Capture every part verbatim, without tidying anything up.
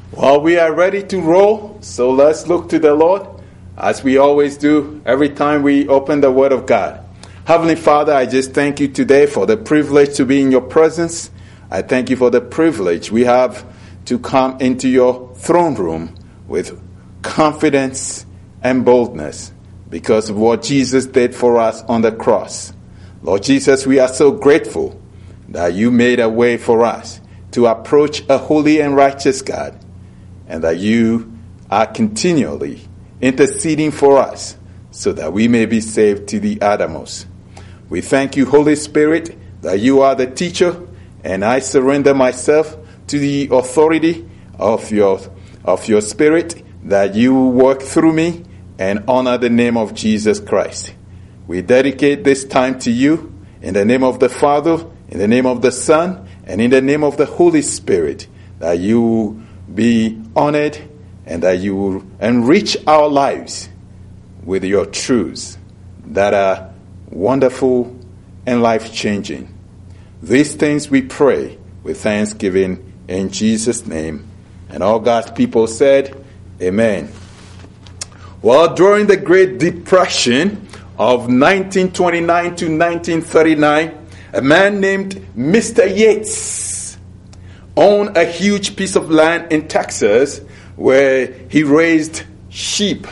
Well, we are ready to roll, so let's look to the Lord, as we always do every time we open the Word of God. Heavenly Father, I just thank you today for the privilege to be in your presence. I thank you for the privilege we have to come into your throne room with confidence and boldness because of what Jesus did for us on the cross. Lord Jesus, we are so grateful that you made a way for us to approach a holy and righteous God, and that you are continually interceding for us so that we may be saved to the uttermost. We thank you, Holy Spirit, that you are the teacher, and I surrender myself to the authority of your, of your Spirit, that you work through me and honor the name of Jesus Christ. We dedicate this time to you in the name of the Father, in the name of the Son, and in the name of the Holy Spirit, that you be honored and that you will enrich our lives with your truths that are wonderful and life-changing. These things we pray with thanksgiving in Jesus' name. And all God's people said, Amen. Well, during the Great Depression of nineteen twenty-nine to nineteen thirty-nine, a man named Mister Yates owned a huge piece of land in Texas where he raised sheep.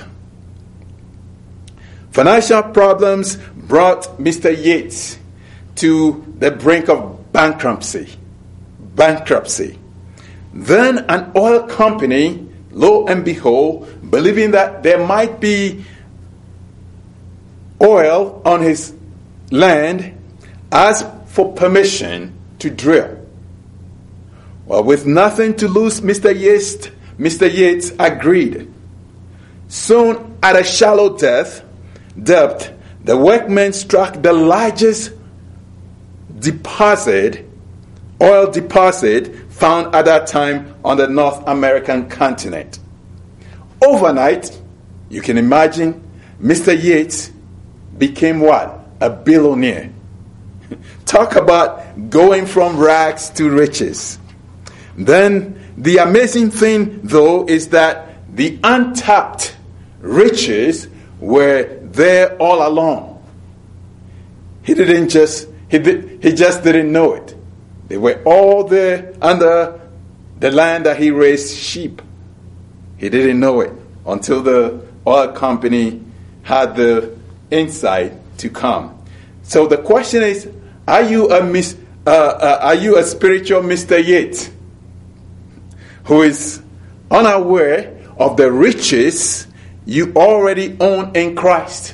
Financial problems brought Mister Yates to the brink of bankruptcy. Bankruptcy. Then an oil company, lo and behold, believing that there might be oil on his land, asked for permission to drill. Well, with nothing to lose, Mister Yates, Mister Yates agreed. Soon, at a shallow depth, depth, the workmen struck the largest deposit, oil deposit, found at that time on the North American continent. Overnight, you can imagine, Mister Yates became what? A billionaire. Talk about going from rags to riches. Then the amazing thing, though, is that the untapped riches were there all along. He didn't just, he, did, he just didn't know it. They were all there under the land that he raised sheep. He didn't know it until the oil company had the insight to come. So the question is, are you a mis, uh, uh, are you a spiritual Mister Yates who is unaware of the riches you already own in Christ?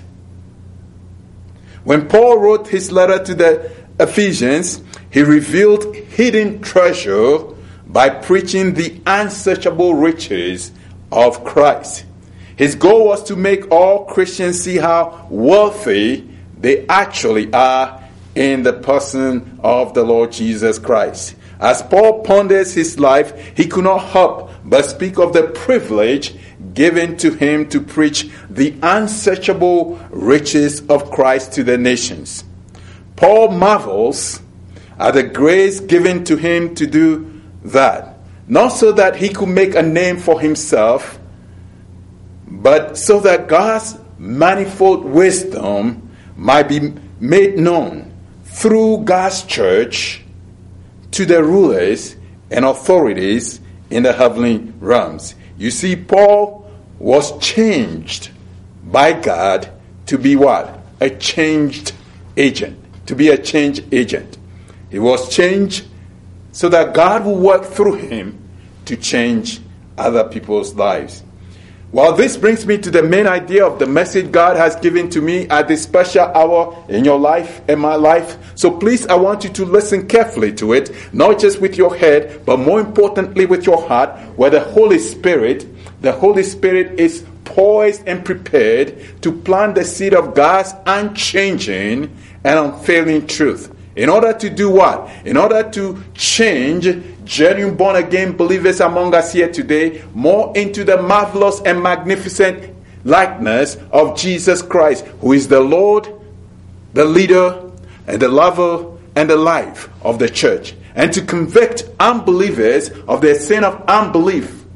When Paul wrote his letter to the Ephesians, he revealed hidden treasure by preaching the unsearchable riches of Christ. His goal was to make all Christians see how wealthy they actually are in the person of the Lord Jesus Christ. As Paul ponders his life, he could not help but speak of the privilege given to him to preach the unsearchable riches of Christ to the nations. Paul marvels at the grace given to him to do that, not so that he could make a name for himself, but so that God's manifold wisdom might be made known through God's church to the rulers and authorities in the heavenly realms. You see, Paul was changed by God to be what? A changed agent. To be a change agent. He was changed so that God will work through him to change other people's lives. Well, this brings me to the main idea of the message God has given to me at this special hour in your life, in my life. So please, I want you to listen carefully to it, not just with your head, but more importantly with your heart, where the Holy Spirit, the Holy Spirit is poised and prepared to plant the seed of God's unchanging and unfailing truth. In order to do what? In order to change genuine born-again believers among us here today more into the marvelous and magnificent likeness of Jesus Christ, who is the Lord, the leader, and the lover, and the life of the church. And to convict unbelievers of their sin of unbelief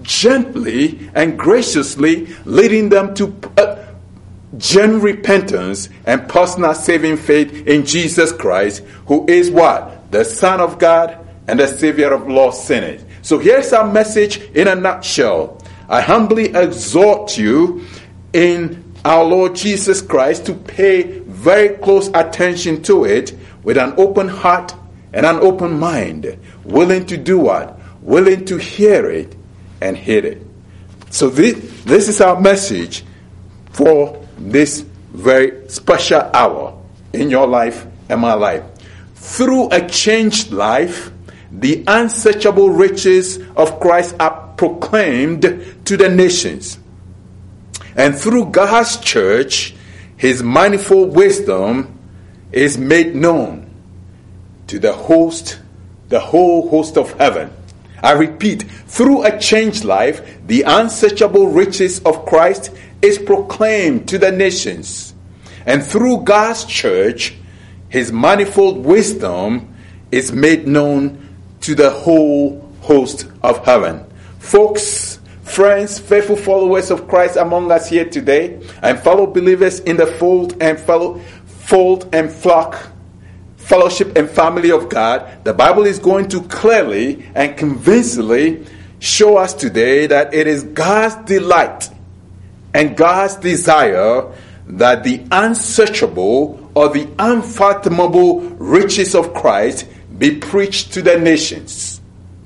gently and graciously leading them to uh, genuine repentance and personal saving faith in Jesus Christ, who is what? The Son of God and the Savior of lost sinners. So here's our message in a nutshell. I humbly exhort you in our Lord Jesus Christ to pay very close attention to it with an open heart and an open mind, willing to do what? Willing to hear it and hear it. So this, this is our message for this very special hour in your life and my life. Through a changed life, the unsearchable riches of Christ are proclaimed to the nations. And through God's church, his manifold wisdom is made known to the host, the whole host of heaven. I repeat, through a changed life, the unsearchable riches of Christ is proclaimed to the nations. And through God's church, his manifold wisdom is made known to the whole host of heaven. Folks, friends, faithful followers of Christ among us here today, and fellow believers in the fold and fellow fold and flock, fellowship and family of God, the Bible is going to clearly and convincingly show us today that it is God's delight and God's desire that the unsearchable or the unfathomable riches of Christ be preached to the nations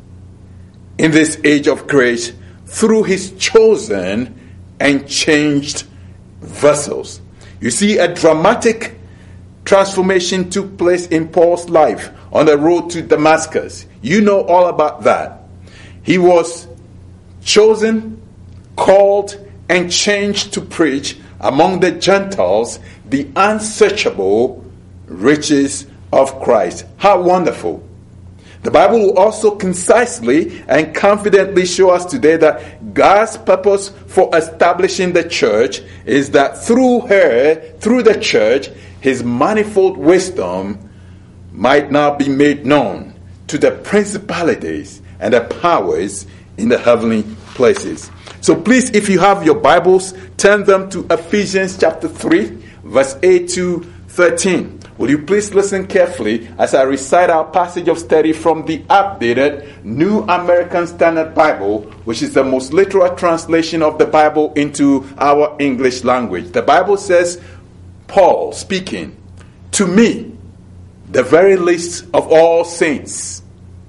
in this age of grace through his chosen and changed vessels. You see, a dramatic transformation took place in Paul's life on the road to Damascus. You know all about that. He was chosen, called, and changed to preach among the Gentiles the unsearchable riches of Christ. How wonderful. The Bible will also concisely and confidently show us today that God's purpose for establishing the church is that through her, through the church, his manifold wisdom might now be made known to the principalities and the powers in the heavenly places. So please, if you have your Bibles, turn them to Ephesians chapter three, verse eight to thirteen. Will you please listen carefully as I recite our passage of study from the updated New American Standard Bible, which is the most literal translation of the Bible into our English language. The Bible says, Paul speaking, to me, the very least of all saints,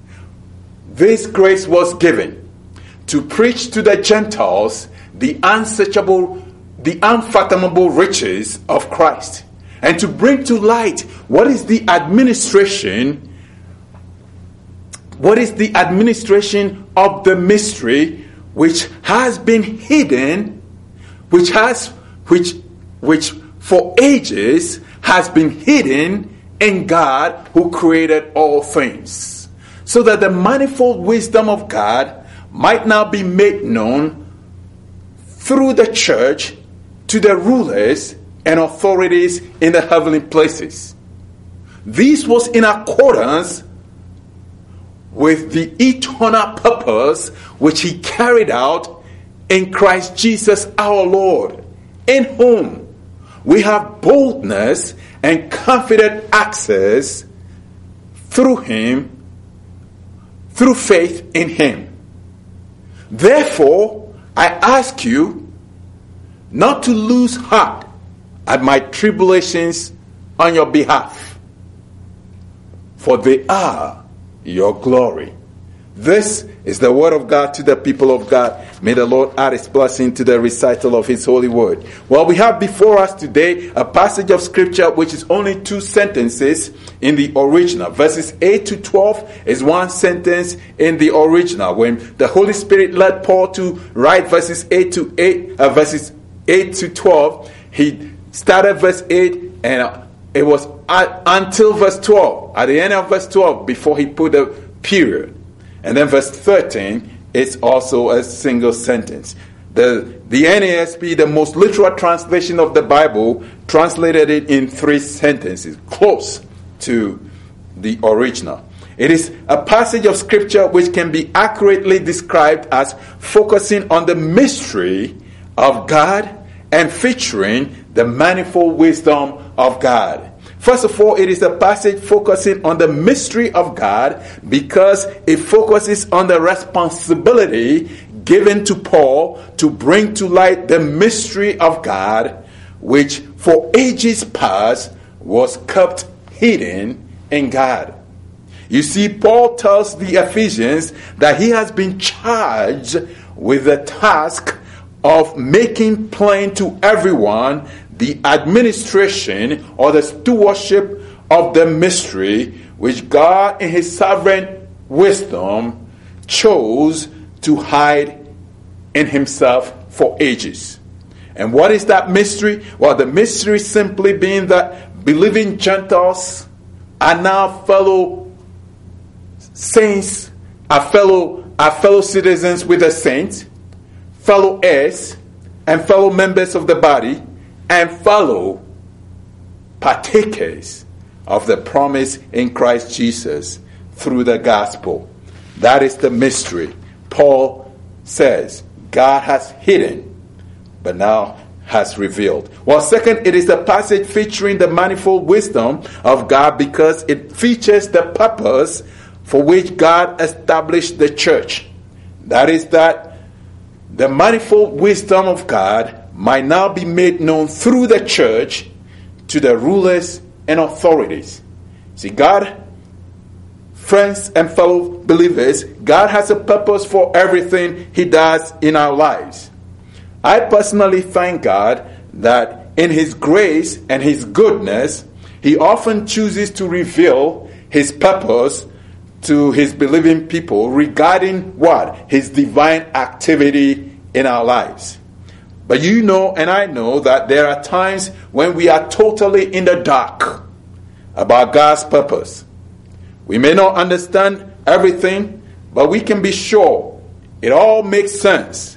this grace was given to preach to the Gentiles the unsearchable, the unfathomable riches of Christ, and to bring to light what is the administration, what is the administration of the mystery which has been hidden, which has, which, which for ages has been hidden in God who created all things, so that the manifold wisdom of God might now be made known through the church to the rulers and authorities in the heavenly places. This was in accordance with the eternal purpose which he carried out in Christ Jesus our Lord, in whom we have boldness and confident access through him, through faith in him. Therefore, I ask you not to lose heart at my tribulations on your behalf, for they are your glory. This is the word of God to the people of God. May the Lord add his blessing to the recital of his holy word. Well, we have before us today a passage of scripture which is only two sentences in the original. Verses eight to twelve is one sentence in the original. When the Holy Spirit led Paul to write verses eight to eight, uh, verses eight to twelve, he started verse eight and it was at, until verse twelve. At the end of verse twelve, before he put a period. And then verse thirteen is also a single sentence. The, the N A S B, the most literal translation of the Bible, translated it in three sentences, close to the original. It is a passage of scripture which can be accurately described as focusing on the mystery of God and featuring the manifold wisdom of God. First of all, it is a passage focusing on the mystery of God because it focuses on the responsibility given to Paul to bring to light the mystery of God, which for ages past was kept hidden in God. You see, Paul tells the Ephesians that he has been charged with the task of making plain to everyone the administration or the stewardship of the mystery which God in his sovereign wisdom chose to hide in himself for ages. And what is that mystery? Well, the mystery simply being that believing Gentiles are now fellow saints, are fellow, are fellow citizens with the saints, fellow heirs, and fellow members of the body, and fellow partakers of the promise in Christ Jesus through the gospel. That is the mystery. Paul says God has hidden, but now has revealed. Well, second, it is a passage featuring the manifold wisdom of God because it features the purpose for which God established the church. That is that the manifold wisdom of God might now be made known through the church to the rulers and authorities. See, God, friends and fellow believers, God has a purpose for everything he does in our lives. I personally thank God that in his grace and his goodness, he often chooses to reveal his purpose to his believing people regarding what? His divine activity in our lives. But you know and I know that there are times when we are totally in the dark about God's purpose. We may not understand everything, but we can be sure it all makes sense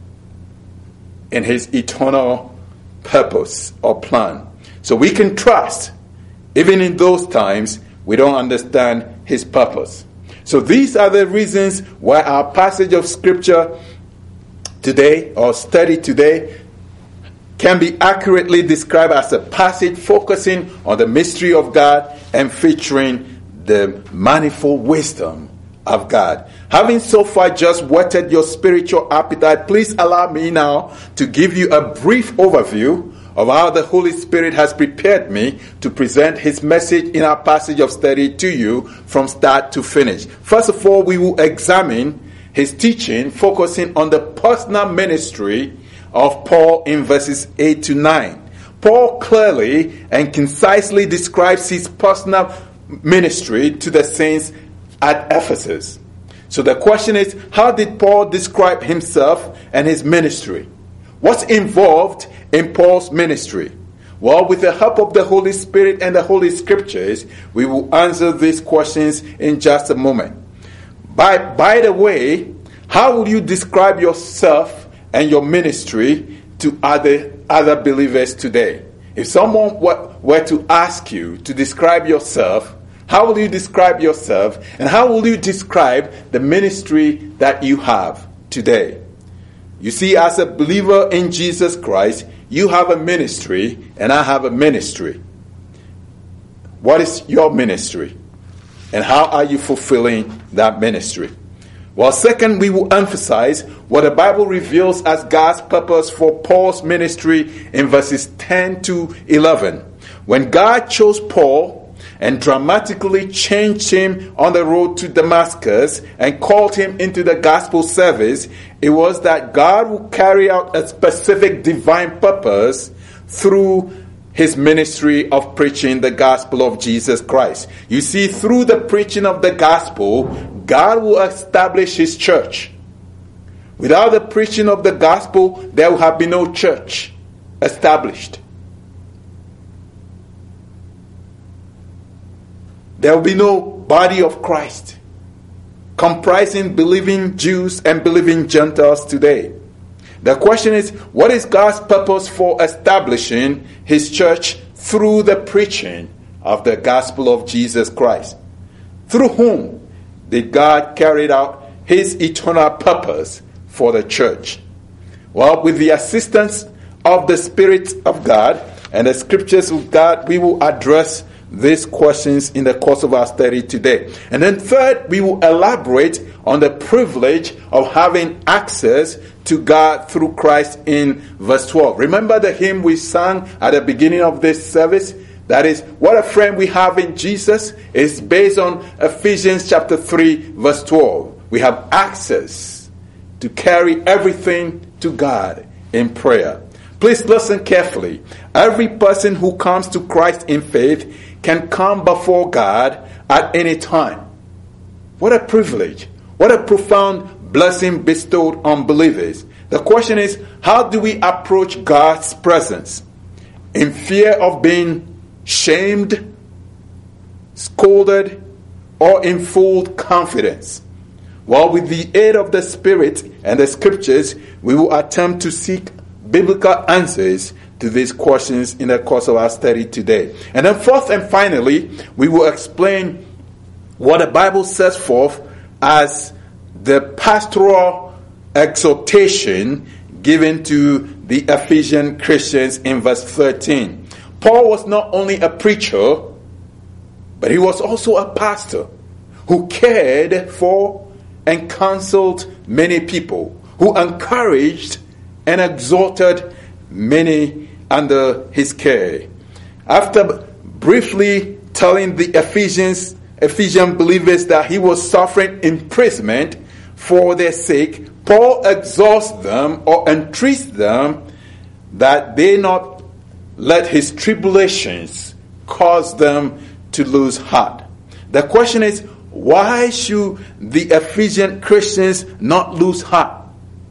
in his eternal purpose or plan. So we can trust, even in those times we don't understand his purpose. So these are the reasons why our passage of scripture today, or study today, can be accurately described as a passage focusing on the mystery of God and featuring the manifold wisdom of God. Having so far just whetted your spiritual appetite, please allow me now to give you a brief overview of how the Holy Spirit has prepared me to present his message in our passage of study to you from start to finish. First of all, we will examine his teaching focusing on the personal ministry of Paul in verses eight to nine. Paul clearly and concisely describes his personal ministry to the saints at Ephesus. So the question is, how did Paul describe himself and his ministry? What's involved in Paul's ministry? Well, with the help of the Holy Spirit and the Holy Scriptures, we will answer these questions in just a moment. By, by the way, how would you describe yourself and your ministry to other, other believers today? If someone were, were to ask you to describe yourself, how will you describe yourself, and how will you describe the ministry that you have today? You see, as a believer in Jesus Christ, you have a ministry, and I have a ministry. What is your ministry? And how are you fulfilling that ministry? Well, second, we will emphasize what the Bible reveals as God's purpose for Paul's ministry in verses ten to eleven. When God chose Paul and dramatically changed him on the road to Damascus and called him into the gospel service, it was that God would carry out a specific divine purpose through his ministry of preaching the gospel of Jesus Christ. You see, through the preaching of the gospel, God will establish his church. Without the preaching of the gospel, there will have been no church established. There will be no body of Christ comprising believing Jews and believing Gentiles today. The question is, what is God's purpose for establishing his church through the preaching of the gospel of Jesus Christ? through whom did God carry out his eternal purpose for the church? Well, with the assistance of the Spirit of God and the scriptures of God, we will address these questions in the course of our study today. And then third, we will elaborate on the privilege of having access to God through Christ in verse twelve. Remember the hymn we sang at the beginning of this service? That is, what a friend we have in Jesus is based on Ephesians chapter three, verse twelve. We have access to carry everything to God in prayer. Please listen carefully. Every person who comes to Christ in faith can come before God at any time. What a privilege. What a profound blessing bestowed on believers. The question is, how do we approach God's presence? In fear of being shamed, scolded, or in full confidence? Well, with the aid of the Spirit and the Scriptures, we will attempt to seek biblical answers to these questions in the course of our study today. And then fourth and finally, we will explain what the Bible sets forth as the pastoral exhortation given to the Ephesian Christians in verse thirteen. Paul was not only a preacher, but he was also a pastor who cared for and counseled many people, who encouraged and exhorted many under his care. After briefly telling the Ephesians, Ephesian believers that he was suffering imprisonment for their sake, Paul exhorts them or entreats them that they not let his tribulations cause them to lose heart. The question is, why should the Ephesian Christians not lose heart?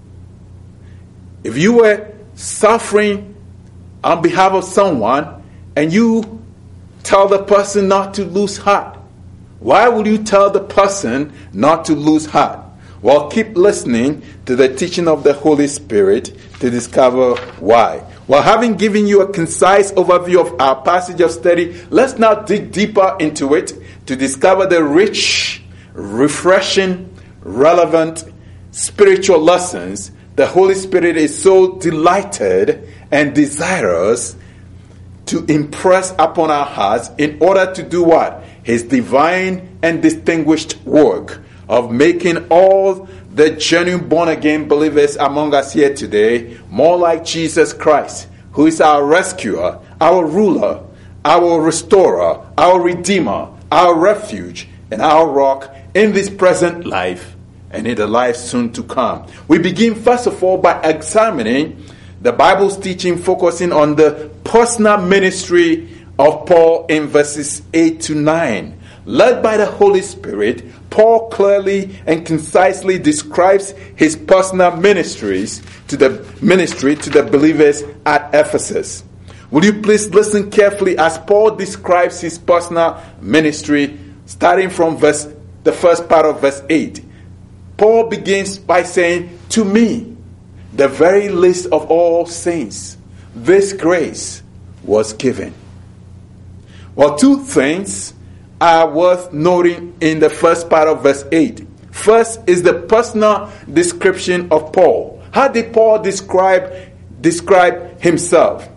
If you were suffering on behalf of someone and you tell the person not to lose heart, why would you tell the person not to lose heart? Well, keep listening to the teaching of the Holy Spirit to discover why. Well, having given you a concise overview of our passage of study, let's now dig deeper into it to discover the rich, refreshing, relevant spiritual lessons the Holy Spirit is so delighted and desirous to impress upon our hearts in order to do what? His divine and distinguished work of making all the genuine born-again believers among us here today more like Jesus Christ, who is our rescuer, our ruler, our restorer, our redeemer, our refuge, and our rock in this present life and in the life soon to come. We begin first of all by examining the Bible's teaching focusing on the personal ministry of Paul in verses eight to nine. Led by the Holy Spirit, Paul clearly and concisely describes his personal ministries to the ministry to the believers at Ephesus. Will you please listen carefully as Paul describes his personal ministry, starting from verse the first part of verse eight. Paul begins by saying, "To me, the very least of all saints, this grace was given." Well, two things are worth noting in the first part of verse eight. First is the personal description of Paul. How did Paul describe describe himself?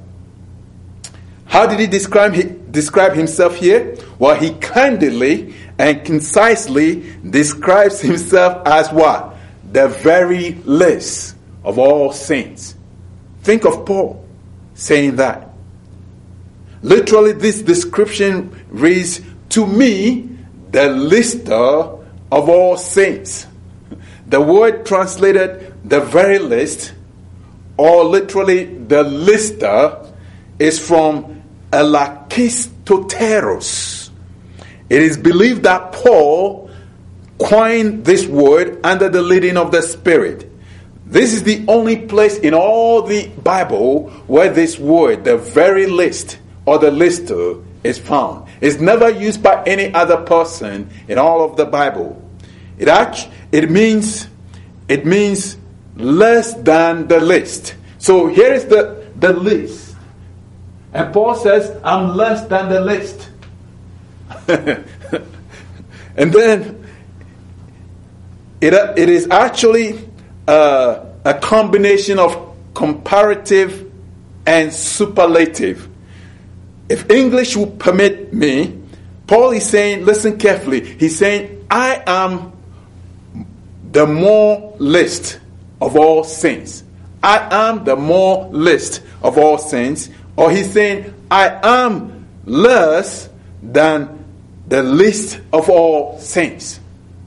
How did he describe describe himself here? Well, he candidly and concisely describes himself as what? The very least of all saints. Think of Paul saying that. Literally, this description reads, "To me, the lister of all saints." The word translated "the very least," or literally "the lister," is from elakistoteros. It is believed that Paul coined this word under the leading of the Spirit. This is the only place in all the Bible where this word, the very least, or the lister, is found. It's never used by any other person in all of the Bible. It actually, it means it means less than the least. So here is the, the least. And Paul says, "I'm less than the least." And then it, it is actually uh, a combination of comparative and superlative. If English will permit me, Paul is saying, listen carefully, he's saying, I am the more least of all saints. I am the more least of all saints. Or he's saying, I am less than the least of all saints.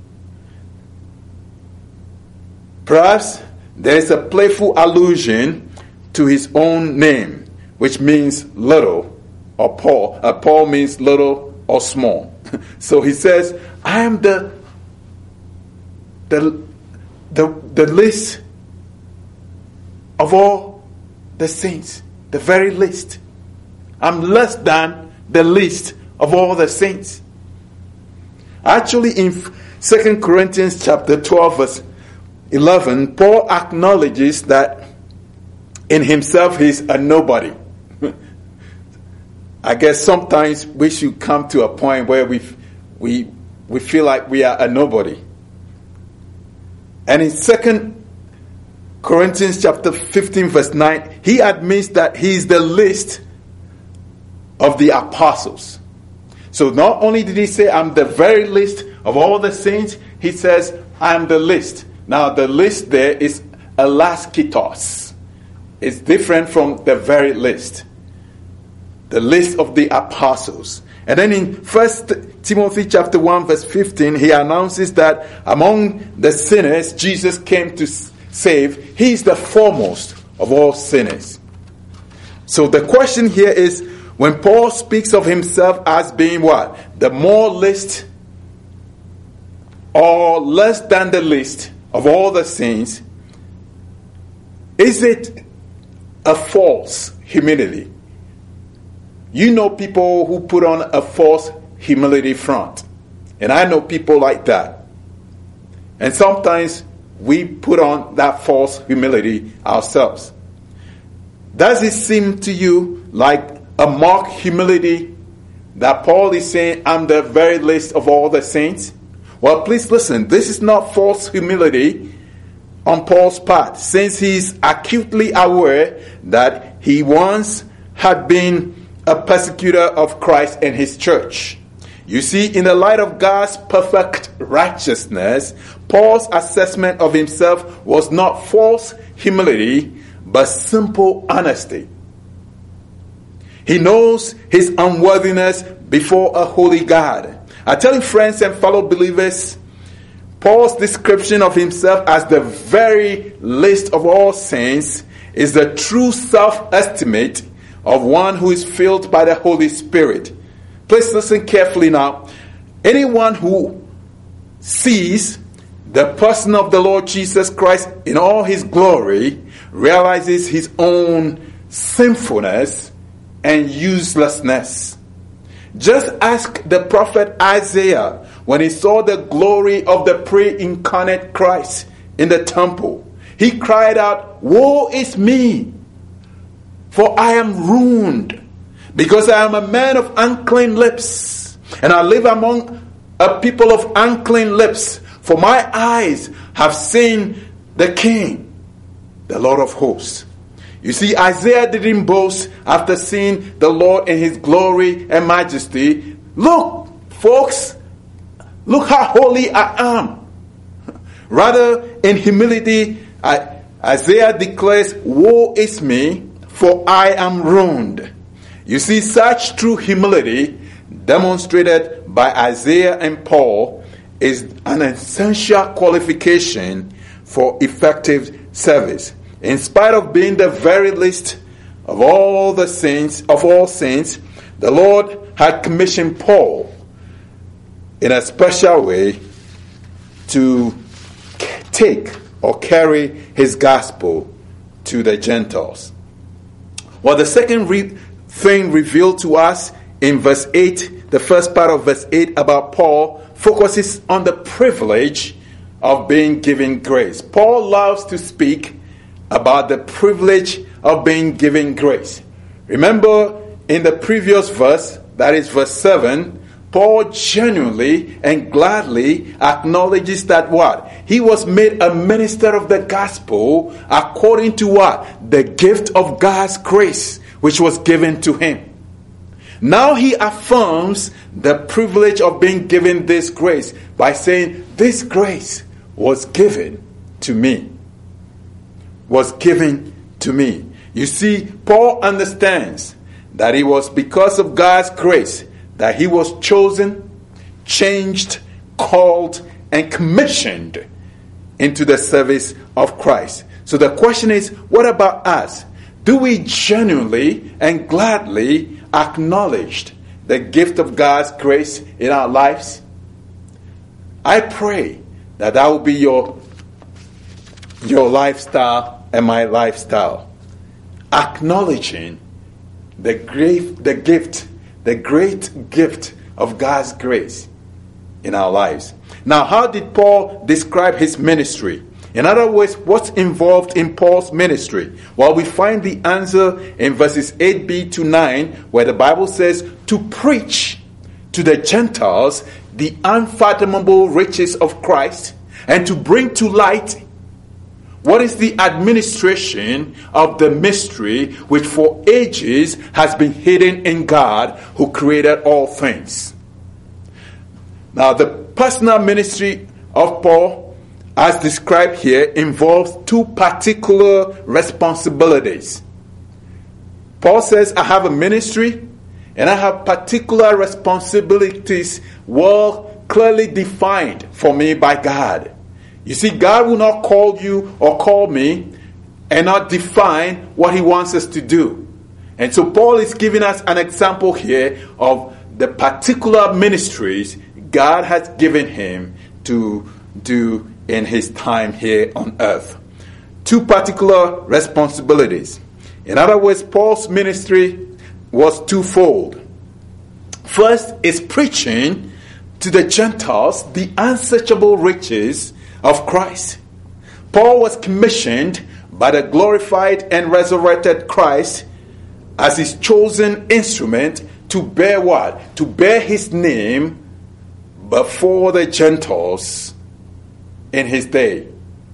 Perhaps there is a playful allusion to his own name, which means little, or Paul. Uh, Paul means little or small. So he says, I am the the the, the least of all the saints, the very least. I'm less than the least of all the saints. Actually, in Second Corinthians chapter twelve, verse eleven, Paul acknowledges that in himself he's a nobody. I guess sometimes we should come to a point where we we we feel like we are a nobody. And in Second Corinthians chapter fifteen, verse nine, he admits that he is the least of the apostles. So not only did he say, I'm the very least of all the saints, he says, I'm the least. Now the least there is elaskitos. It's different from the very least. The list of the apostles. And then in First Timothy chapter one, verse fifteen, he announces that among the sinners Jesus came to save. He is the foremost of all sinners. So the question here is, when Paul speaks of himself as being what? The more least or less than the least of all the saints, is it a false humility? You know people who put on a false humility front. And I know people like that. And sometimes we put on that false humility ourselves. Does it seem to you like a mock humility that Paul is saying, I'm the very least of all the saints? Well, please listen. This is not false humility on Paul's part, since he's acutely aware that he once had been a persecutor of Christ and his church. You see, in the light of God's perfect righteousness, Paul's assessment of himself was not false humility, but simple honesty. He knows his unworthiness before a holy God. I tell you, friends and fellow believers, Paul's description of himself as the very least of all saints is the true self-estimate of one who is filled by the Holy Spirit. Please listen carefully now. Anyone who sees the person of the Lord Jesus Christ in all his glory realizes his own sinfulness and uselessness. Just ask the prophet Isaiah when he saw the glory of the pre-incarnate Christ in the temple. He cried out, "Woe is me! For I am ruined, because I am a man of unclean lips, and I live among a people of unclean lips. For my eyes have seen the King, the Lord of hosts." You see, Isaiah didn't boast after seeing the Lord in his glory and majesty. Look, folks, look how holy I am. Rather, in humility, I, Isaiah declares, "Woe is me, for I am ruined." You see, such true humility demonstrated by Isaiah and Paul is an essential qualification for effective service. In spite of being the very least of all the saints, of all saints, the Lord had commissioned Paul in a special way to take or carry his gospel to the Gentiles. Well, the second re- thing revealed to us in verse eight, the first part of verse eight about Paul, focuses on the privilege of being given grace. Paul loves to speak about the privilege of being given grace. Remember in the previous verse, that is verse seven, Paul genuinely and gladly acknowledges that what? He was made a minister of the gospel according to what? The gift of God's grace, which was given to him. Now he affirms the privilege of being given this grace by saying, this grace was given to me. Was given to me. You see, Paul understands that it was because of God's grace that he was chosen, changed, called, and commissioned into the service of Christ. So the question is, what about us? Do we genuinely and gladly acknowledge the gift of God's grace in our lives? I pray that that will be your, your lifestyle and my lifestyle. Acknowledging the great, the gift, the great gift of God's grace in our lives. Now, how did Paul describe his ministry? In other words, what's involved in Paul's ministry? Well, we find the answer in verses eight b to nine, where the Bible says, to preach to the Gentiles the unfathomable riches of Christ, and to bring to light what is the administration of the mystery which for ages has been hidden in God who created all things. Now, the personal ministry of Paul, as described here, involves two particular responsibilities. Paul says, I have a ministry and I have particular responsibilities well clearly defined for me by God. You see, God will not call you or call me and not define what he wants us to do. And so Paul is giving us an example here of the particular ministries God has given him to do in his time here on earth. Two particular responsibilities. In other words, Paul's ministry was twofold. First is preaching to the Gentiles the unsearchable riches of Christ. Paul was commissioned by the glorified and resurrected Christ as his chosen instrument to bear what? To bear his name before the Gentiles in his day.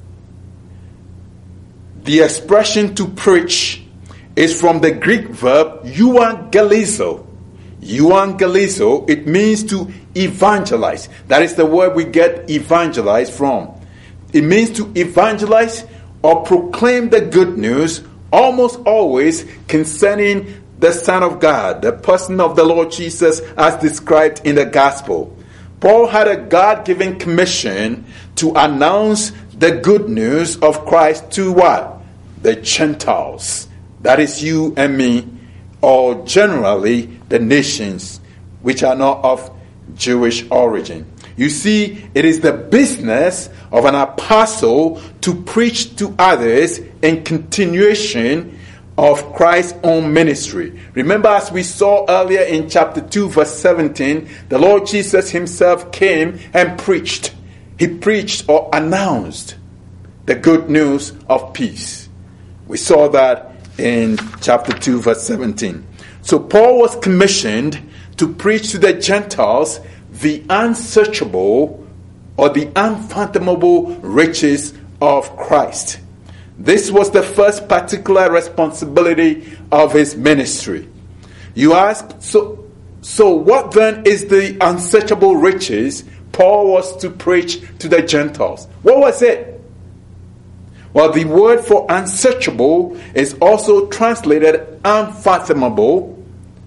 The expression to preach is from the Greek verb euangelizo. Euangelizo, it means to evangelize. That is the word we get evangelize from. It means to evangelize or proclaim the good news, almost always concerning the Son of God, the person of the Lord Jesus as described in the gospel. Paul had a God-given commission to announce the good news of Christ to what? The Gentiles. That is you and me, or generally the nations which are not of Jewish origin. You see, it is the business of an apostle to preach to others in continuation of Christ's own ministry. Remember, as we saw earlier in chapter two, verse seventeen, the Lord Jesus himself came and preached. He preached or announced the good news of peace. We saw that in chapter two, verse seventeen. So Paul was commissioned to preach to the Gentiles the unsearchable or the unfathomable riches of Christ. This was the first particular responsibility of his ministry. You ask, so, so what then is the unsearchable riches Paul was to preach to the Gentiles? What was it? Well, the word for unsearchable is also translated unfathomable,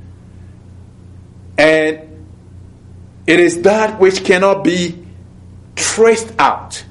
and it is that which cannot be traced out.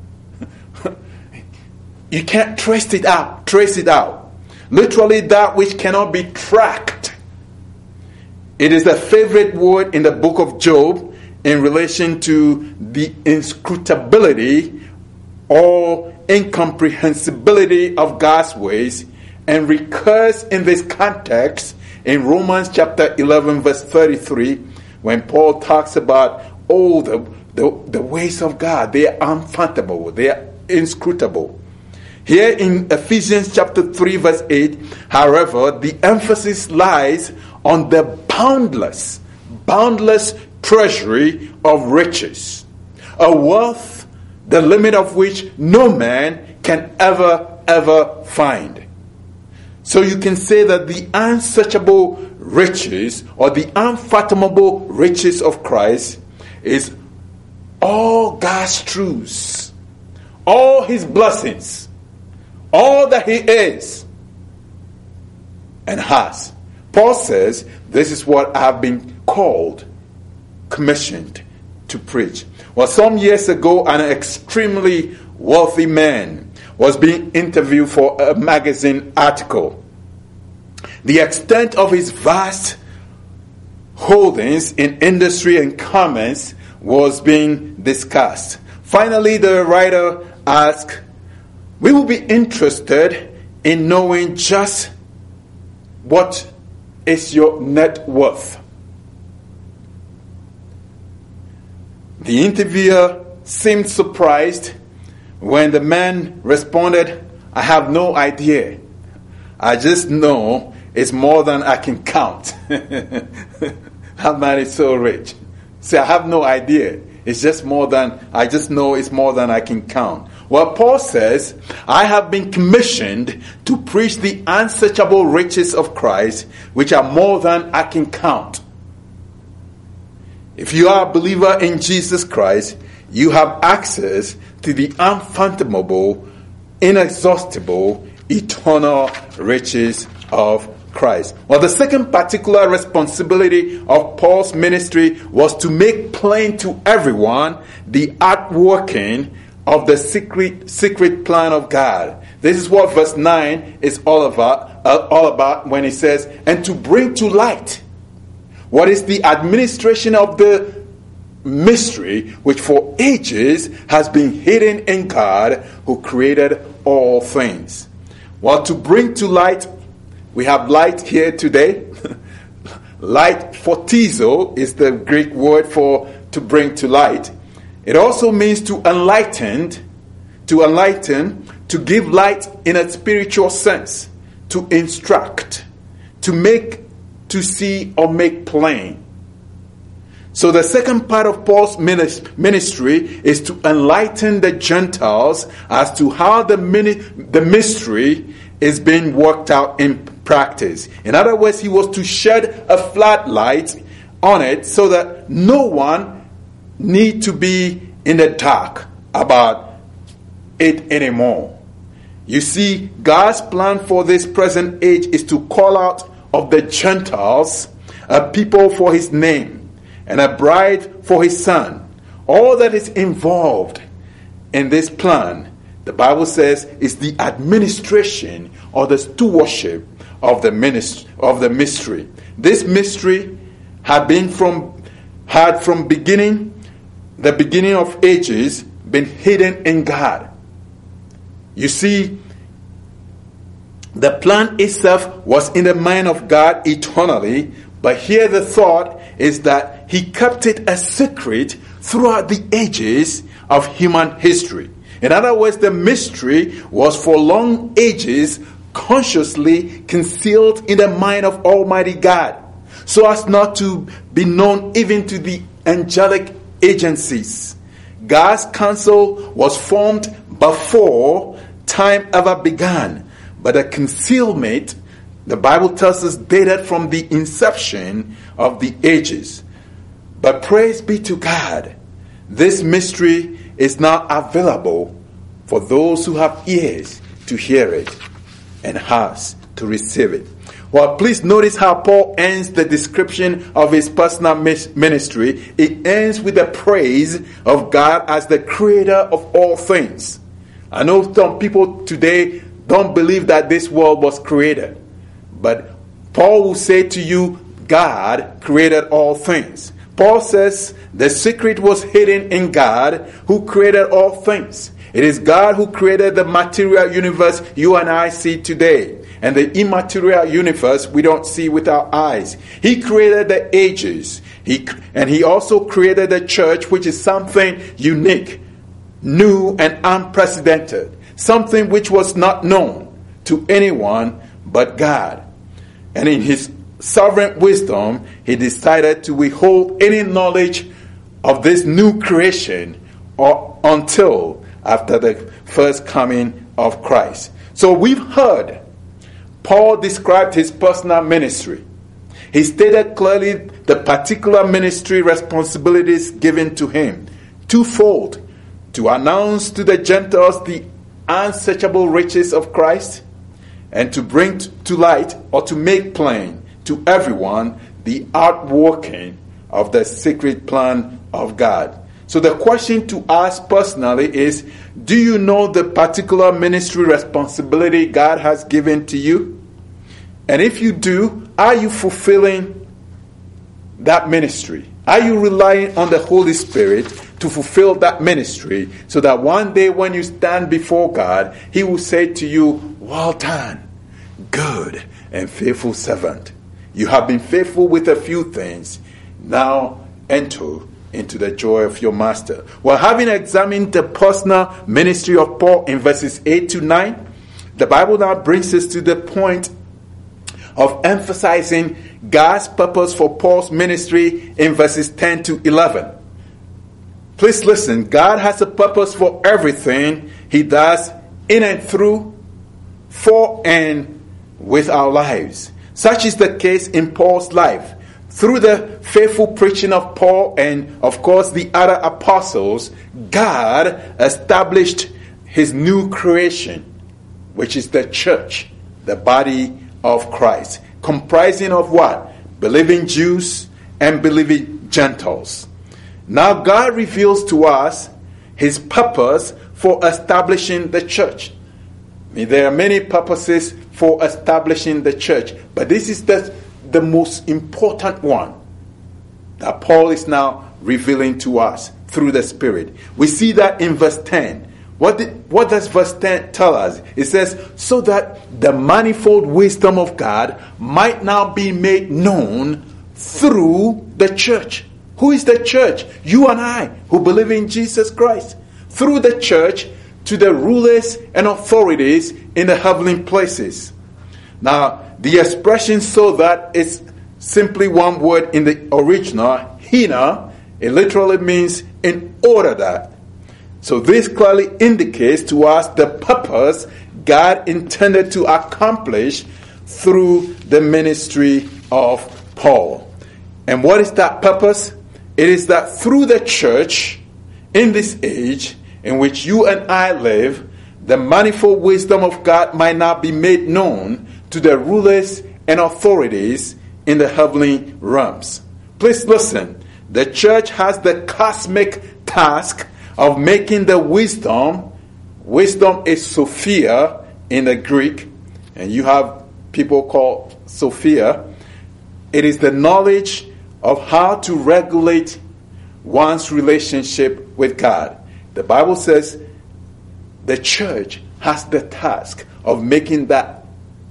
You can't trace it out. Trace it out. Literally, that which cannot be tracked. It is a favorite word in the book of Job in relation to the inscrutability or incomprehensibility of God's ways, and recurs in this context in Romans chapter eleven, verse thirty-three, when Paul talks about, oh, the, the, the ways of God, they are unfathomable, they are inscrutable. Here in Ephesians chapter three, verse eight, however, the emphasis lies on the boundless, boundless treasury of riches, a wealth the limit of which no man can ever, ever find. So you can say that the unsearchable riches or the unfathomable riches of Christ is all God's truths, all his blessings, all that he is and has. Paul says, this is what I have been called, commissioned to preach. Well, some years ago, an extremely wealthy man was being interviewed for a magazine article. The extent of his vast holdings in industry and commerce was being discussed. Finally, the writer asked, we will be interested in knowing just what is your net worth. The interviewer seemed surprised when the man responded, I have no idea. I just know it's more than I can count. That man is so rich. See, I have no idea. It's just more than, I just know it's more than I can count. Well, Paul says, I have been commissioned to preach the unsearchable riches of Christ, which are more than I can count. If you are a believer in Jesus Christ, you have access to the unfathomable, inexhaustible, eternal riches of Christ. Well, the second particular responsibility of Paul's ministry was to make plain to everyone the outworking of the secret secret plan of God. This is what verse nine is all about, uh, all about when it says, and to bring to light what is the administration of the mystery which for ages has been hidden in God who created all things. Well, to bring to light, we have light here today. Light, photizo, is the Greek word for to bring to light. It also means to enlighten, to enlighten, to give light in a spiritual sense, to instruct, to make, to see or make plain. So the second part of Paul's ministry is to enlighten the Gentiles as to how the mini, the mystery is being worked out in practice. In other words, he was to shed a floodlight on it so that no one need to be in the dark about it anymore. You see, God's plan for this present age is to call out of the Gentiles a people for his name and a bride for his son. All that is involved in this plan, the Bible says, is the administration or the stewardship of the ministry of the mystery. This mystery had been from had from beginning the beginning of ages been hidden in God. You see, the plan itself was in the mind of God eternally, but here the thought is that he kept it a secret throughout the ages of human history. In other words, the mystery was for long ages consciously concealed in the mind of Almighty God, so as not to be known even to the angelic agencies. God's counsel was formed before time ever began, but the concealment, the Bible tells us, dated from the inception of the ages. But praise be to God, this mystery is now available for those who have ears to hear it and hearts to receive it. Well, please notice how Paul ends the description of his personal ministry. It ends with the praise of God as the creator of all things. I know some people today don't believe that this world was created. But Paul will say to you, God created all things. Paul says the secret was hidden in God who created all things. It is God who created the material universe you and I see today. And the immaterial universe we don't see with our eyes. He created the ages. He, and he also created the church, which is something unique, new and unprecedented. Something which was not known to anyone but God. And in his sovereign wisdom, he decided to withhold any knowledge of this new creation or until after the first coming of Christ. So we've heard Paul described his personal ministry. He stated clearly the particular ministry responsibilities given to him, twofold: to announce to the Gentiles the unsearchable riches of Christ, and to bring to light, or to make plain to everyone, the outworking of the secret plan of God. So the question to ask personally is, do you know the particular ministry responsibility God has given to you? And if you do, are you fulfilling that ministry? Are you relying on the Holy Spirit to fulfill that ministry, so that one day when you stand before God, He will say to you, "Well done, good and faithful servant. You have been faithful with a few things. Now enter into the joy of your master." Well, having examined the personal ministry of Paul in verses eight to nine, the Bible now brings us to the point of emphasizing God's purpose for Paul's ministry in verses ten to eleven. Please listen. God has a purpose for everything He does in and through, for and with our lives. Such is the case in Paul's life. Through the faithful preaching of Paul and, of course, the other apostles, God established His new creation, which is the church, the body of Christ, comprising of what? Believing Jews and believing Gentiles. Now God reveals to us His purpose for establishing the church. I mean, there are many purposes for establishing the church, but this is the, the most important one that Paul is now revealing to us through the Spirit. We see that in verse ten. What, did, what does verse ten tell us? It says, so that the manifold wisdom of God might now be made known through the church. Who is the church? You and I, who believe in Jesus Christ. Through the church to the rulers and authorities in the heavenly places. Now, the expression "so that" is simply one word in the original, hina. It literally means in order that. So this clearly indicates to us the purpose God intended to accomplish through the ministry of Paul. And what is that purpose? It is that through the church, in this age in which you and I live, the manifold wisdom of God might now be made known to the rulers and authorities in the heavenly realms. Please listen. The church has the cosmic task of making the wisdom, wisdom is Sophia in the Greek, and you have people called Sophia. It is the knowledge of how to regulate one's relationship with God. The Bible says the church has the task of making that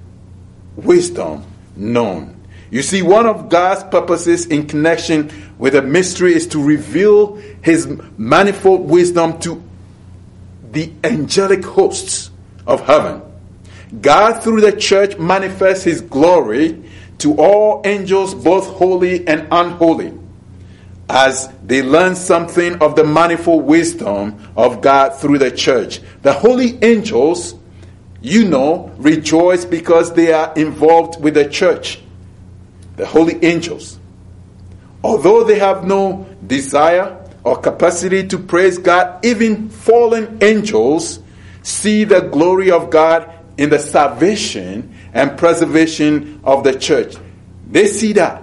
wisdom known. You see, one of God's purposes in connection with a mystery is to reveal His manifold wisdom to the angelic hosts of heaven. God, through the church, manifests His glory to all angels, both holy and unholy, as they learn something of the manifold wisdom of God through the church. The holy angels, you know, rejoice because they are involved with the church. The holy angels, although they have no desire or capacity to praise God, even fallen angels see the glory of God in the salvation and preservation of the church. They see that.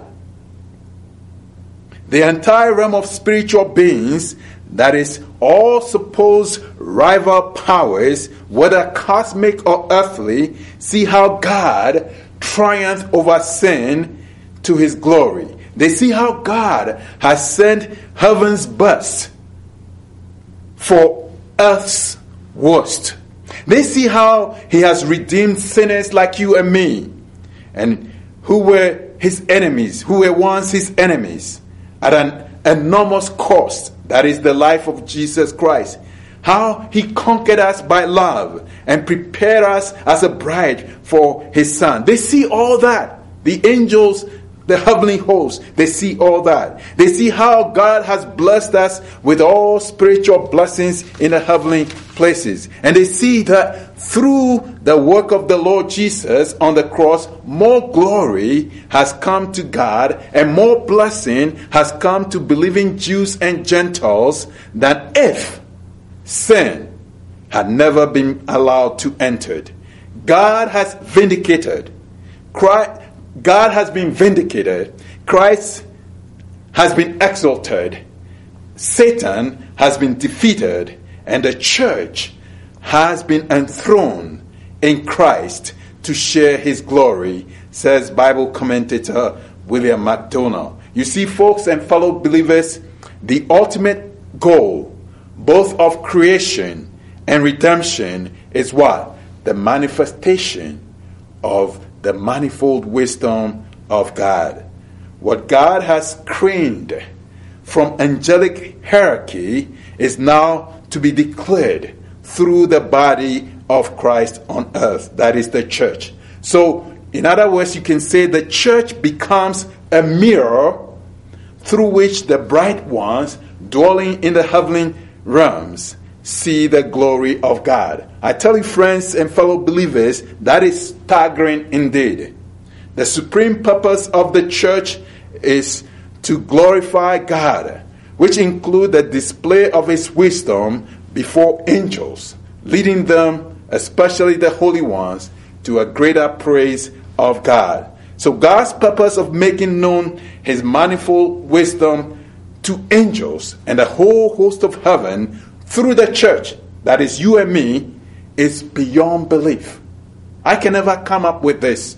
The entire realm of spiritual beings, that is, all supposed rival powers, whether cosmic or earthly, see how God triumphs over sin to His glory. They see how God has sent heaven's best for earth's worst. They see how He has redeemed sinners like you and me, and who were His enemies, who were once His enemies, at an enormous cost, that is the life of Jesus Christ. How He conquered us by love and prepared us as a bride for His Son. They see all that. The angels the heavenly hosts. They see all that. They see how God has blessed us with all spiritual blessings in the heavenly places. And they see that through the work of the Lord Jesus on the cross, more glory has come to God and more blessing has come to believing Jews and Gentiles than if sin had never been allowed to enter. God has vindicated. Christ, God has been vindicated. Christ has been exalted. Satan has been defeated. And the church has been enthroned in Christ to share his glory, says Bible commentator William MacDonald. You see, folks and fellow believers, the ultimate goal, both of creation and redemption, is what? The manifestation of the manifold wisdom of God. What God has created from angelic hierarchy is now to be declared through the body of Christ on earth. That is the church. So, in other words, you can say the church becomes a mirror through which the bright ones dwelling in the heavenly realms see the glory of God. I tell you, friends and fellow believers, that is staggering indeed. The supreme purpose of the church is to glorify God, which include the display of his wisdom before angels, leading them, especially the holy ones, to a greater praise of God. So God's purpose of making known his manifold wisdom to angels and the whole host of heaven through the church, that is you and me, is beyond belief. I can never come up with this.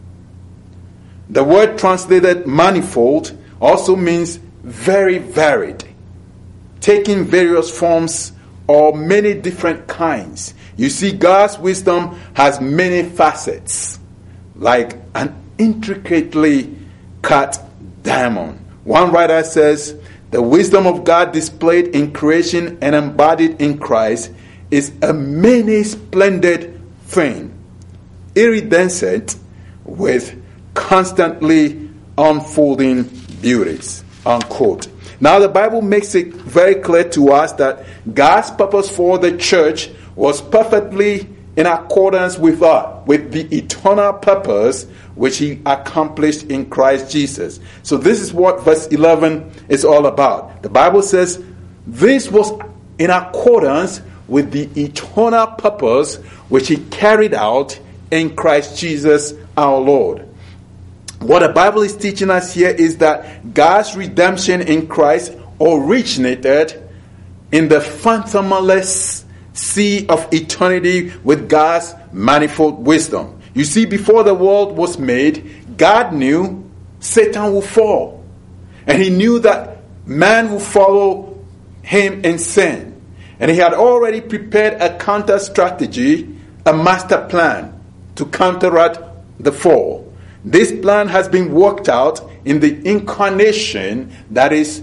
The word translated manifold also means very varied, taking various forms or many different kinds. You see, God's wisdom has many facets, like an intricately cut diamond. One writer says, the wisdom of God displayed in creation and embodied in Christ is a many splendid thing, iridescent with constantly unfolding beauties, unquote. Now the Bible makes it very clear to us that God's purpose for the church was perfectly in accordance with us, with the eternal purpose which he accomplished in Christ Jesus. So this is what verse eleven is all about. The Bible says this was in accordance with the eternal purpose which he carried out in Christ Jesus our Lord. What the Bible is teaching us here is that God's redemption in Christ originated in the fathomless sea of eternity with God's manifold wisdom. You see, before the world was made, God knew Satan would fall. And he knew that man would follow him in sin. And he had already prepared a counter strategy, a master plan to counteract the fall. This plan has been worked out in the incarnation, that is,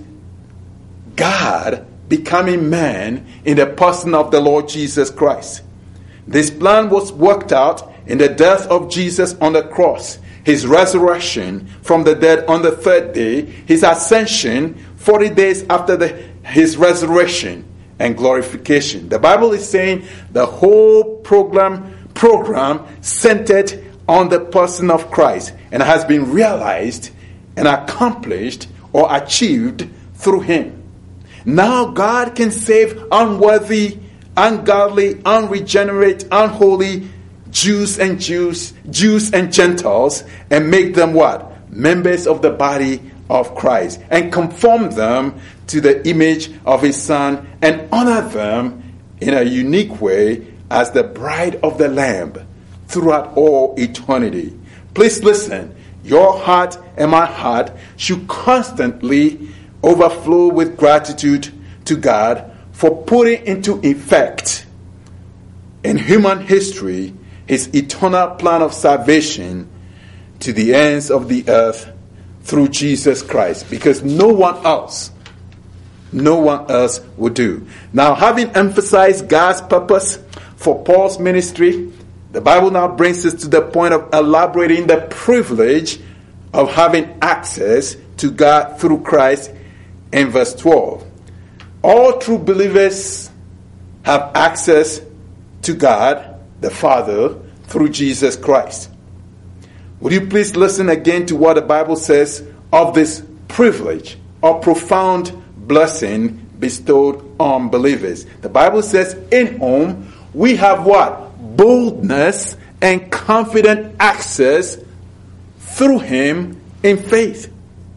God becoming man in the person of the Lord Jesus Christ. This plan was worked out in the death of Jesus on the cross, his resurrection from the dead on the third day, his ascension forty days after the, his resurrection and glorification. The Bible is saying the whole program, program centered on the person of Christ and has been realized and accomplished or achieved through him. Now God can save unworthy, ungodly, unregenerate, unholy Jews and Jews, Jews and Gentiles, and make them what? Members of the body of Christ, and conform them to the image of his Son, and honor them in a unique way as the bride of the Lamb throughout all eternity. Please listen. Your heart and my heart should constantly overflow with gratitude to God for putting into effect in human history his eternal plan of salvation to the ends of the earth through Jesus Christ, because no one else, no one else would do. Now, having emphasized God's purpose for Paul's ministry, the Bible now brings us to the point of elaborating the privilege of having access to God through Christ in verse twelve. All true believers have access to God, the Father, through Jesus Christ. Would you please listen again to what the Bible says of this privilege or profound blessing bestowed on believers? The Bible says, in whom we have what? Boldness and confident access through him in faith.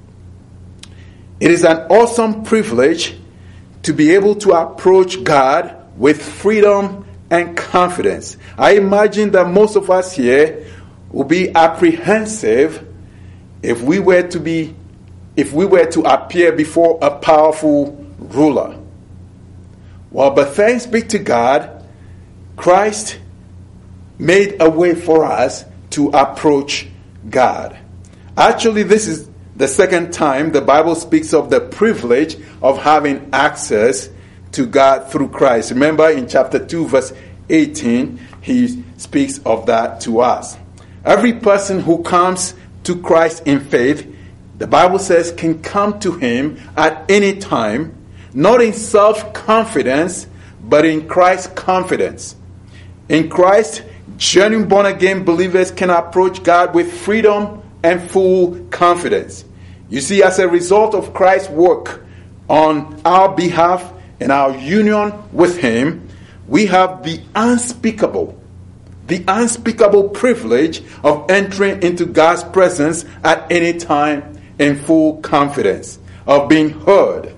It is an awesome privilege to be able to approach God with freedom and confidence. I imagine that most of us here will be apprehensive if we were to be if we were to appear before a powerful ruler. Well, but thanks be to God, Christ made a way for us to approach God. Actually, this is the second time the Bible speaks of the privilege of having access to God through Christ. Remember in chapter two, verse eighteen, he speaks of that to us. Every person who comes to Christ in faith, the Bible says, can come to him at any time, not in self-confidence, but in Christ's confidence. In Christ, genuine born-again believers can approach God with freedom and full confidence. You see, as a result of Christ's work on our behalf and our union with him, we have the unspeakable, the unspeakable privilege of entering into God's presence at any time in full confidence, of being heard,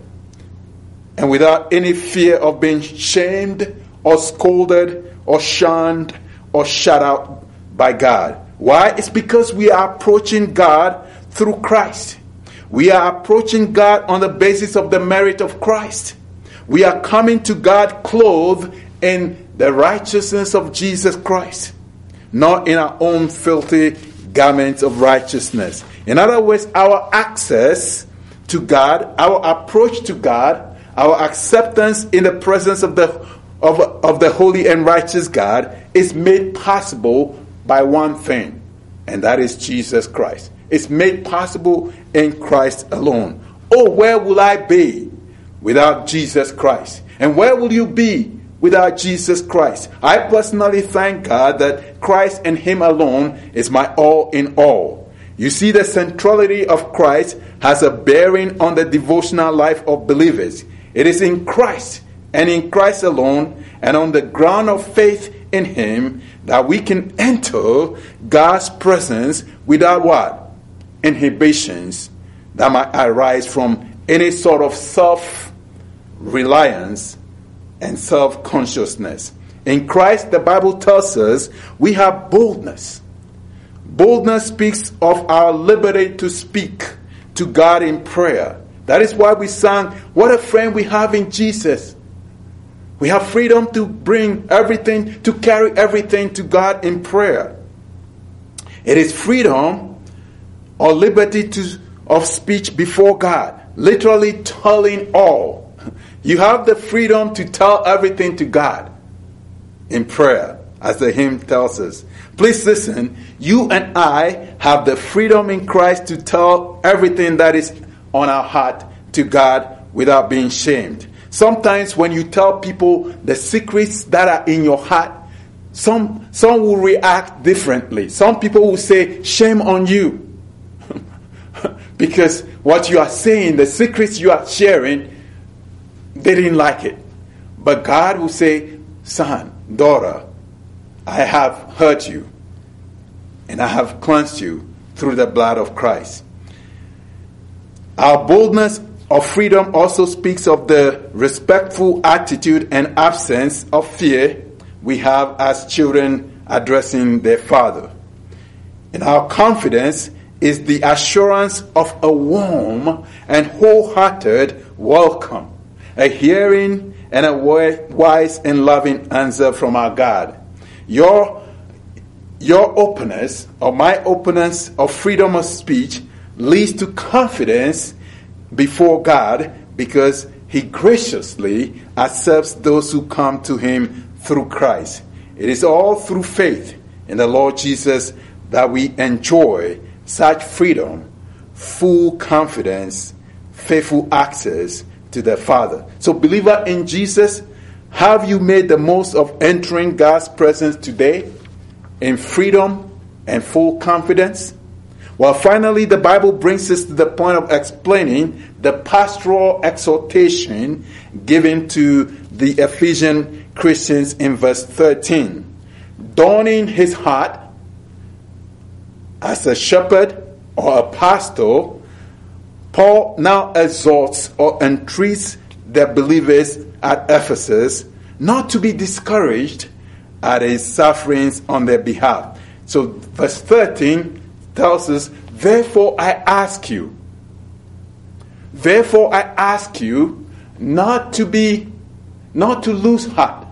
and without any fear of being shamed or scolded or shunned or shut out by God. Why? It's because we are approaching God through Christ. We are approaching God on the basis of the merit of Christ. We are coming to God clothed in the righteousness of Jesus Christ, not in our own filthy garments of righteousness. In other words, our access to God, our approach to God, our acceptance in the presence of the of, of the holy and righteous God is made possible by one thing, and that is Jesus Christ. It's made possible in Christ alone. Oh, where will I be without Jesus Christ? And where will you be without Jesus Christ? I personally thank God that Christ and him alone is my all in all. You see, the centrality of Christ has a bearing on the devotional life of believers. It is in Christ and in Christ alone and on the ground of faith in him that we can enter God's presence without what? Inhibitions that might arise from any sort of self-reliance and self-consciousness. In Christ, the Bible tells us we have boldness. Boldness speaks of our liberty to speak to God in prayer. That is why we sang, what a friend we have in Jesus. We have freedom to bring everything, to carry everything to God in prayer. It is freedom or liberty to, of speech before God. Literally telling all. You have the freedom to tell everything to God in prayer, as the hymn tells us. Please listen, you and I have the freedom in Christ to tell everything that is on our heart to God without being shamed. Sometimes when you tell people the secrets that are in your heart, some, some will react differently. Some people will say, shame on you. Because what you are saying, the secrets you are sharing, they didn't like it. But God will say, son, daughter, I have hurt you, and I have cleansed you through the blood of Christ. Our boldness of freedom also speaks of the respectful attitude and absence of fear we have as children addressing their father. And our confidence is the assurance of a warm and wholehearted welcome, a hearing and a wise and loving answer from our God. Your, your openness, or my openness of freedom of speech, leads to confidence before God because he graciously accepts those who come to him through Christ. It is all through faith in the Lord Jesus that we enjoy such freedom, full confidence, faithful access to the Father. So, believer in Jesus, have you made the most of entering God's presence today in freedom and full confidence? Well, finally, the Bible brings us to the point of explaining the pastoral exhortation given to the Ephesian Christians in verse thirteen. Donning his heart as a shepherd or a pastor, Paul now exhorts or entreats the believers at Ephesus not to be discouraged at his sufferings on their behalf. So verse thirteen tells us, therefore I ask you, therefore I ask you not to be, not to lose heart,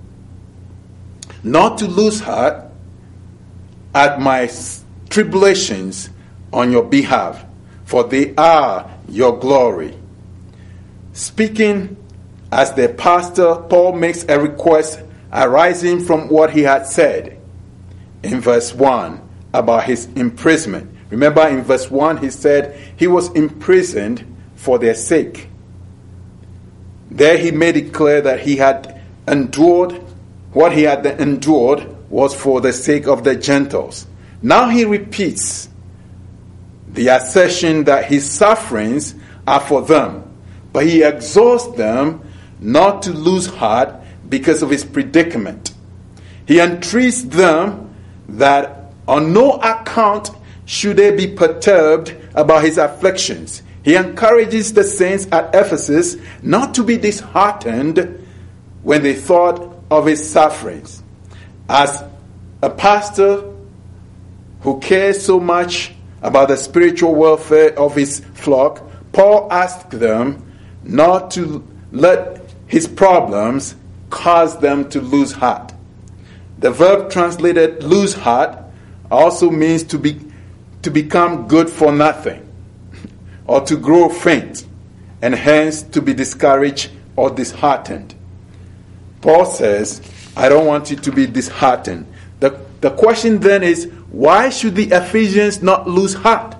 not to lose heart at my tribulations on your behalf, for they are your glory. Speaking as the pastor, Paul makes a request arising from what he had said in verse one about his imprisonment. Remember in verse one he said he was imprisoned for their sake. There he made it clear that he had endured, what he had endured was for the sake of the Gentiles. Now he repeats the assertion that his sufferings are for them, but he exhorts them not to lose heart because of his predicament. He entreats them that on no account should they be perturbed about his afflictions. He encourages the saints at Ephesus not to be disheartened when they thought of his sufferings. As a pastor who cares so much about the spiritual welfare of his flock, Paul asked them not to let his problems cause them to lose heart. The verb translated lose heart also means to be to become good for nothing or to grow faint and hence to be discouraged or disheartened. Paul says, I don't want you to be disheartened. The, the question then is, why should the Ephesians not lose heart?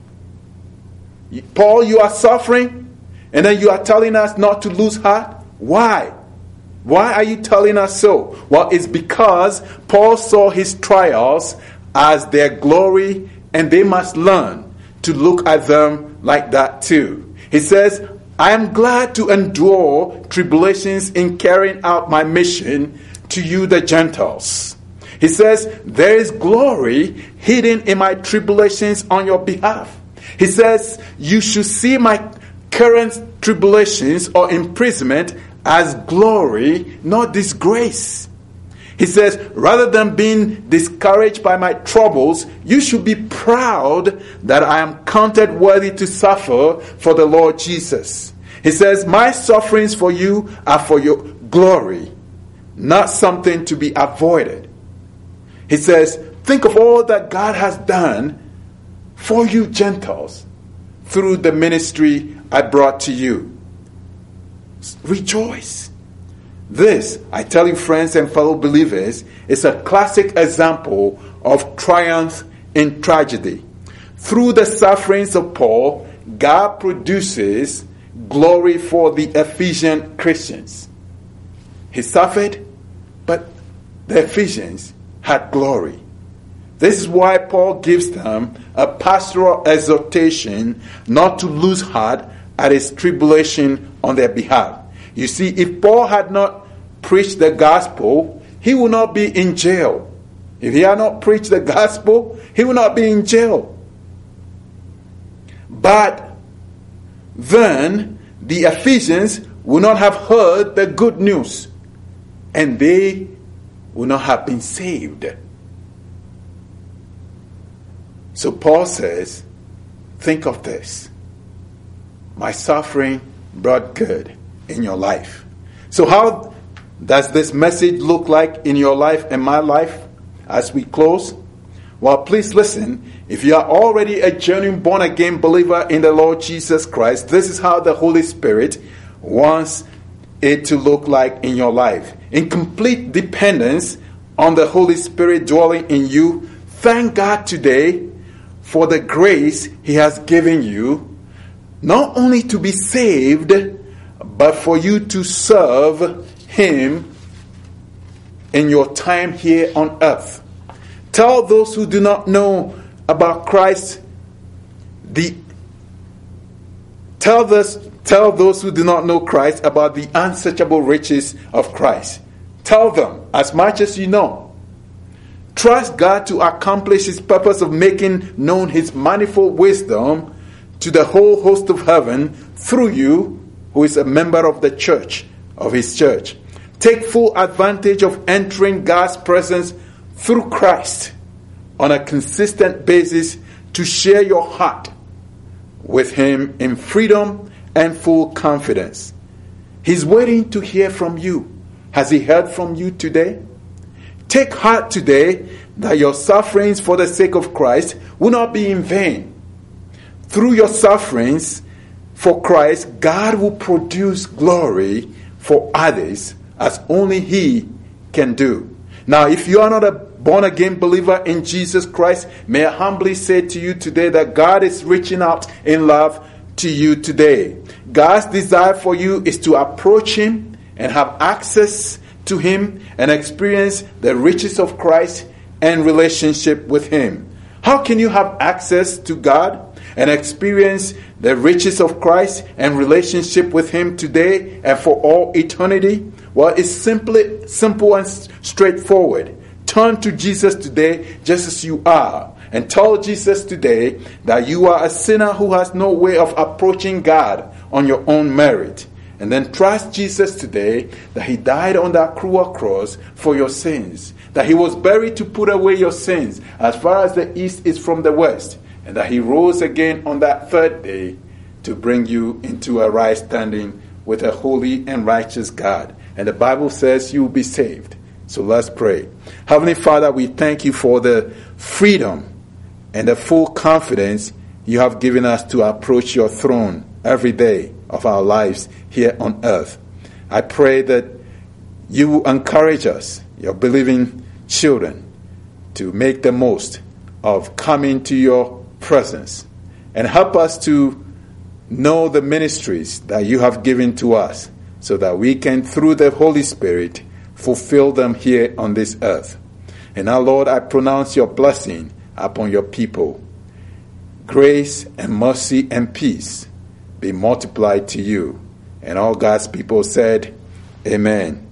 Paul, you are suffering and then you are telling us not to lose heart? Why? Why are you telling us so? Well, it's because Paul saw his trials as their glory, and they must learn to look at them like that too. He says, I am glad to endure tribulations in carrying out my mission to you, the Gentiles. He says, there is glory hidden in my tribulations on your behalf. He says, you should see my current tribulations or imprisonment as glory, not disgrace. He says, rather than being discouraged by my troubles, you should be proud that I am counted worthy to suffer for the Lord Jesus. He says, my sufferings for you are for your glory, not something to be avoided. He says, think of all that God has done for you Gentiles through the ministry I brought to you. Rejoice. This, I tell you friends and fellow believers, is a classic example of triumph in tragedy. Through the sufferings of Paul, God produces glory for the Ephesian Christians. He suffered, but the Ephesians had glory. This is why Paul gives them a pastoral exhortation not to lose heart at his tribulation on their behalf. You see, if Paul had not preached the gospel, he would not be in jail. If he had not preached the gospel, he would not be in jail. But then the Ephesians would not have heard the good news, and they would not have been saved. So Paul says, think of this. My suffering brought good in your life. So how does this message look like in your life and my life as we close? Well, please listen. If you are already a genuine born-again believer in the Lord Jesus Christ, this is how the Holy Spirit wants it to look like in your life. In complete dependence on the Holy Spirit dwelling in you, thank God today for the grace he has given you, not only to be saved, but for you to serve him in your time here on earth. Tell those who do not know about Christ, the tell this, tell those who do not know Christ about the unsearchable riches of Christ. Tell them as much as you know. Trust God to accomplish his purpose of making known his manifold wisdom to the whole host of heaven through you, who is a member of the church, of his church. Take full advantage of entering God's presence through Christ on a consistent basis to share your heart with him in freedom and full confidence. He's waiting to hear from you. Has he heard from you today? Take heart today that your sufferings for the sake of Christ will not be in vain. Through your sufferings for Christ, God will produce glory for others as only he can do. Now, if you are not a born-again believer in Jesus Christ, may I humbly say to you today that God is reaching out in love to you today. God's desire for you is to approach him and have access to him and experience the riches of Christ and relationship with him. How can you have access to God and experience the riches of Christ and relationship with him today and for all eternity? Well, it's simply simple and straightforward. Turn to Jesus today just as you are and tell Jesus today that you are a sinner who has no way of approaching God on your own merit. And then trust Jesus today that he died on that cruel cross for your sins, that he was buried to put away your sins as far as the east is from the west, and that he rose again on that third day to bring you into a right standing with a holy and righteous God. And the Bible says you will be saved. So let's pray. Heavenly Father, we thank you for the freedom and the full confidence you have given us to approach your throne every day of our lives here on earth. I pray that you will encourage us, your believing children, to make the most of coming to your presence and help us to know the ministries that you have given to us so that we can, through the Holy Spirit, fulfill them here on this earth. And now, Lord, I pronounce your blessing upon your people. Grace and mercy and peace be multiplied to you. And all God's people said, Amen.